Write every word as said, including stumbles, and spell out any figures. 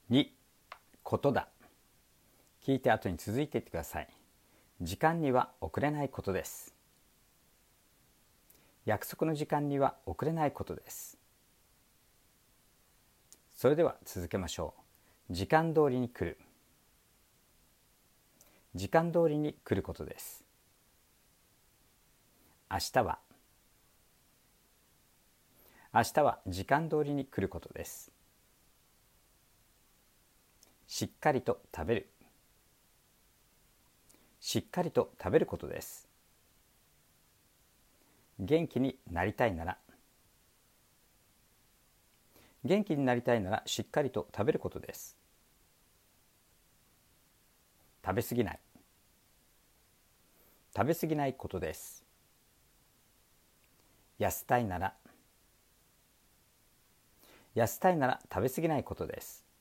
に、ことだ。聞いて後に続いていってください。時間には遅れないことです。約束の時間には遅れないことです。それでは続けましょう。時間通りに来る。時間通りに来ることです。明日は。明日は時間通りに来ることです。しっかりと食べる。しっかりと食べることです。元気になりたいなら。元気になりたいならしっかりと食べることです。食べ過ぎない。食べ過ぎないことです。痩せたいなら。痩せたいなら食べ過ぎないことです。